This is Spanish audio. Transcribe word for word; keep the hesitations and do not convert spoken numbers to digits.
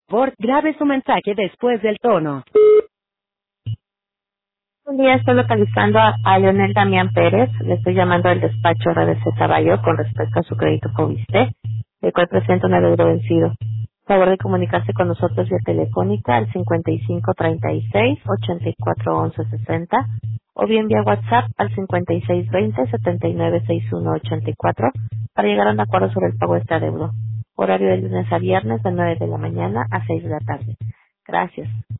Por grabe su mensaje después del tono. Un día estoy localizando a, a Leonel Damián Pérez. Le estoy llamando al despacho R D C Bayo con respecto a su crédito Fobiste, el cual presenta un adeudo vencido. Favor de comunicarse con nosotros vía telefónica al cincuenta y cinco treinta y seis ochenta y cuatro once sesenta o bien vía WhatsApp al cincuenta y seis veinte setenta y nueve sesenta y uno ochenta y cuatro para llegar a un acuerdo sobre el pago de este adeudo. Horario de lunes a viernes de nueve de la mañana a seis de la tarde. Gracias.